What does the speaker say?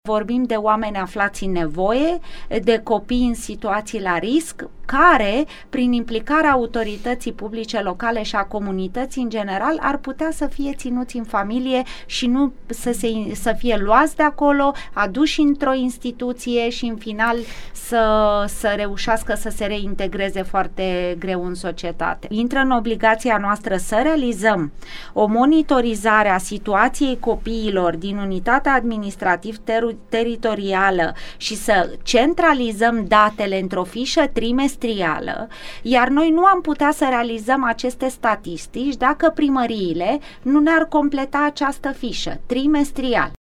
Vorbim de oameni aflați în nevoie, de copii în situații la risc, care, prin implicarea autorității publice locale și a comunității în general, ar putea să fie ținuți în familie și nu să fie luați de acolo, aduși într-o instituție și în final să reușească să se reintegreze foarte greu în societate. Intră în obligația noastră să realizăm o monitorizare a situației copiilor din unitatea administrativ-teritorială și să centralizăm datele într-o fișă trimestrială, iar noi nu am putea să realizăm aceste statistici dacă primăriile nu ne-ar completa această fișă trimestrial.